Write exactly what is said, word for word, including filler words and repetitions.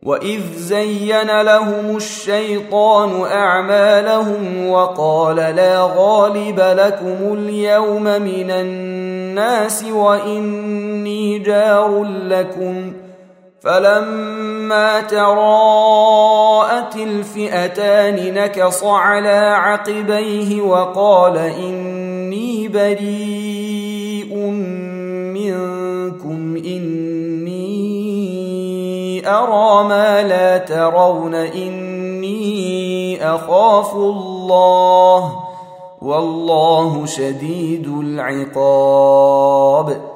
وإذ زين لهم الشيطان أعمالهم وقال لا غالب لكم اليوم من الناس وإني جار لكم فلما تراءت الفئتان نكص على عقبيه وقال إني بريء منكم إني أرى ما لا ترون إني أخاف الله والله شديد العقاب.